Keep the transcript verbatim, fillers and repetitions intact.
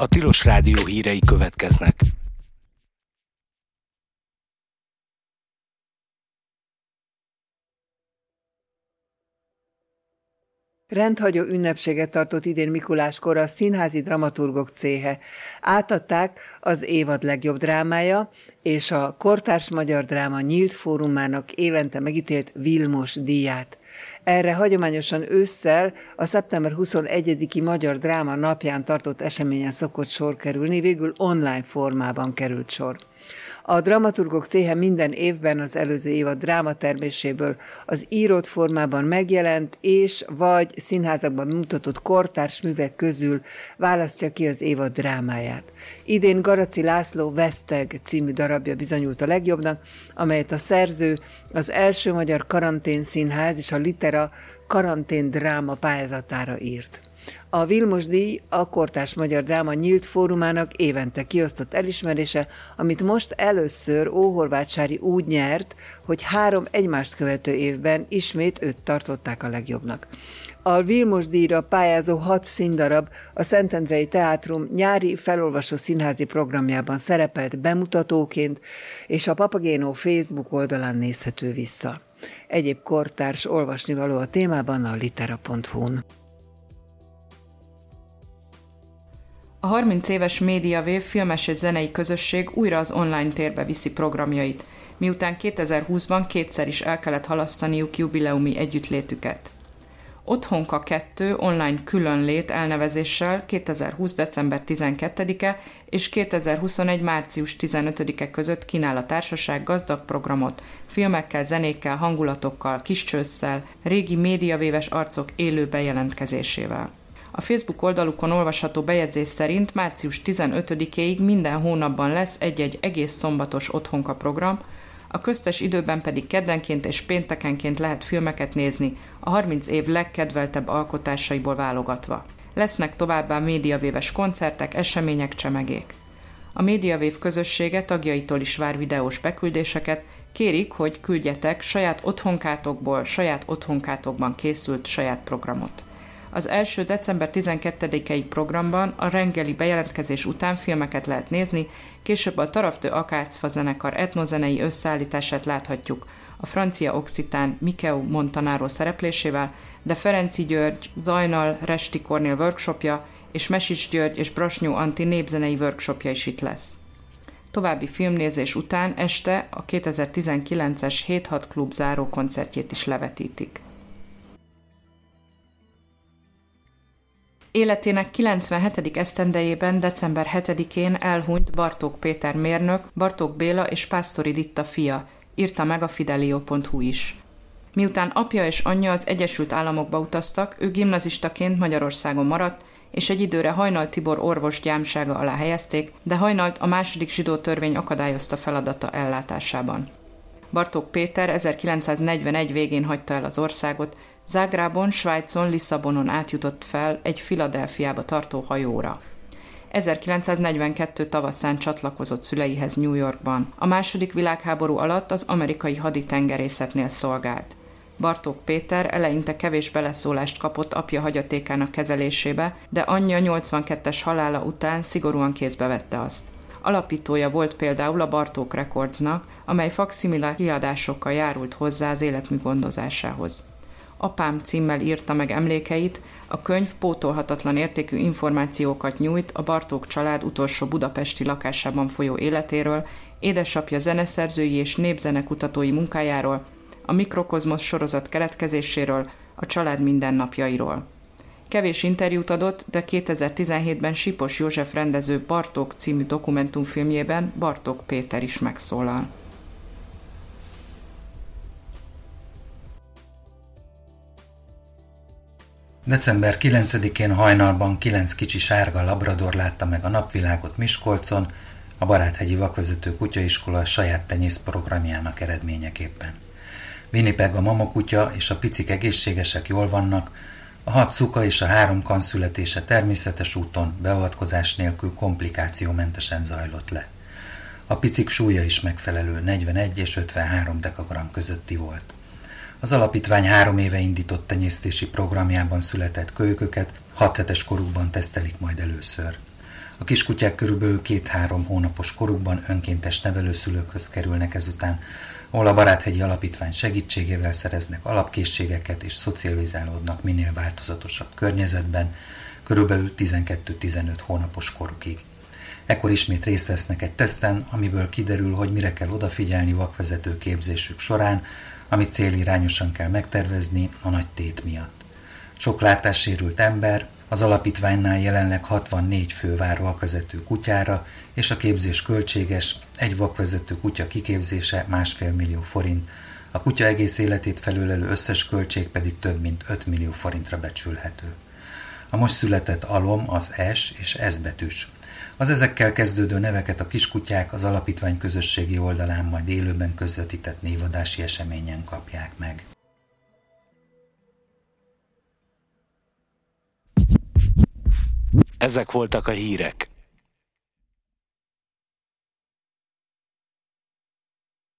A Tilos Rádió hírei következnek. Rendhagyó ünnepséget tartott idén Mikuláskor a Színházi Dramaturgok Céhe. Átadták az évad legjobb drámája és a Kortárs Magyar Dráma Nyílt Fórumának évente megítélt Vilmos díját. Erre hagyományosan ősszel a szeptember huszonegyediki Magyar Dráma napján tartott eseményen szokott sor kerülni, végül online formában került sor. A Dramaturgok Céhe minden évben az előző évad drámaterméséből az írott formában megjelent és vagy színházakban mutatott kortárs művek közül választja ki az évad drámáját. Idén Garaci László Veszteg című darabja bizonyult a legjobbnak, amelyet a szerző az első magyar karanténszínház és a Litera karantén dráma pályázatára írt. A Vilmos díj a Kortárs Magyar Dráma Nyílt Fórumának évente kiosztott elismerése, amit most először Óhorváth-Sári úgy nyert, hogy három egymást követő évben ismét őt tartották a legjobbnak. A Vilmos díjra pályázó hat színdarab a Szentendrei Teátrum nyári felolvasó színházi programjában szerepelt bemutatóként, és a Papagéno Facebook oldalán nézhető vissza. Egyéb kortárs olvasnivaló a témában a litera pont hu-n. A harminc éves Médiavév filmes és zenei közösség újra az online térbe viszi programjait, miután kétezer-húszban kétszer is el kellett halasztaniuk jubileumi együttlétüket. Otthonka kettő online különlét elnevezéssel kétezer-húsz. december tizenkettedike és kétezer-huszonegy. március tizenötödike között kínál a társaság gazdag programot, filmekkel, zenékkel, hangulatokkal, kiscsősszel, régi médiavéves arcok élő bejelentkezésével. A Facebook oldalukon olvasható bejegyzés szerint március tizenötödikéig minden hónapban lesz egy-egy egész szombatos otthonka program, a köztes időben pedig keddenként és péntekenként lehet filmeket nézni, a harminc év legkedveltebb alkotásaiból válogatva. Lesznek továbbá médiavéves koncertek, események, csemegék. A Médiavév közössége tagjaitól is vár videós beküldéseket, kérik, hogy küldjetek saját otthonkátokból, saját otthonkátokban készült saját programot. Az első december tizenkettedikei programban a reggeli bejelentkezés után filmeket lehet nézni, később a Taraftő Akácfa zenekar etnozenei összeállítását láthatjuk a francia occitán Mikeu Montanaro szereplésével, de Ferenci György, Zajnal, Resti Kornél workshopja és Mesics György és Brasnyó Anti népzenei workshopja is itt lesz. További filmnézés után este a kétezer-tizenkilences hét hat klub záró koncertjét is levetítik. Életének kilencvenhetedik esztendejében december hetedikén elhunyt Bartók Péter mérnök, Bartók Béla és Pásztori Ditta fia, írta meg a fidelio pont hu is. Miután apja és anyja az Egyesült Államokba utaztak, ő gimnazistaként Magyarországon maradt, és egy időre Hajnal Tibor orvos gyámsága alá helyezték, de Hajnalt a második zsidó törvény akadályozta feladata ellátásában. Bartók Péter ezerkilencszáznegyvenegy végén hagyta el az országot, Zágrában, Svájcon, Lisszabonon átjutott fel egy Philadelphiába tartó hajóra. ezerkilencszáznegyvenkettő tavaszán csatlakozott szüleihez New Yorkban. A második világháború alatt az amerikai haditengerészetnél szolgált. Bartók Péter eleinte kevés beleszólást kapott apja hagyatékának kezelésébe, de anyja nyolcvankettes halála után szigorúan kézbe vette azt. Alapítója volt például a Bartók Recordsnak, amely fakszimile kiadásokkal járult hozzá az életmű gondozásához. Apám címmel írta meg emlékeit, a könyv pótolhatatlan értékű információkat nyújt a Bartók család utolsó budapesti lakásában folyó életéről, édesapja zeneszerzői és népzenekutatói munkájáról, a Mikrokozmosz sorozat keletkezéséről, a család mindennapjairól. Kevés interjút adott, de kétezer-tizenhétben Sipos József rendező Bartók című dokumentumfilmjében Bartók Péter is megszólal. december kilencedikén hajnalban kilenc kicsi sárga labrador látta meg a napvilágot Miskolcon, a Baráthegyi Vakvezető Kutyaiskola saját tenyészprogramjának eredményeképpen. Winnipeg a mamakutya és a picik egészségesek, jól vannak, a hat szuka és a három kan születése természetes úton, beavatkozás nélkül komplikációmentesen zajlott le. A picik súlya is megfelelő negyvenegy és ötvenhárom dekagram közötti volt. Az alapítvány három éve indított tenyésztési programjában született kölyköket hat hetes korukban tesztelik majd először. A kiskutyák körülbelül két-három hónapos korukban önkéntes nevelőszülőkhöz kerülnek ezután, ahol a Baráthegyi Alapítvány segítségével szereznek alapkészségeket és szocializálódnak minél változatosabb környezetben, körülbelül tizenkét-tizenöt hónapos korukig. Ekkor ismét részt vesznek egy teszten, amiből kiderül, hogy mire kell odafigyelni vakvezető képzésük során, amit célirányosan kell megtervezni a nagy tét miatt. Sok látássérült ember, az alapítványnál jelenleg hatvannégy fő vár vakvezető kutyára, és a képzés költséges, egy vakvezető kutya kiképzése másfél millió forint, a kutya egész életét felülelő összes költség pedig több mint öt millió forintra becsülhető. A most született alom az S és S betűs. Az ezekkel kezdődő neveket a kiskutyák az alapítvány közösségi oldalán majd élőben közvetített névadási eseményen kapják meg. Ezek voltak a hírek.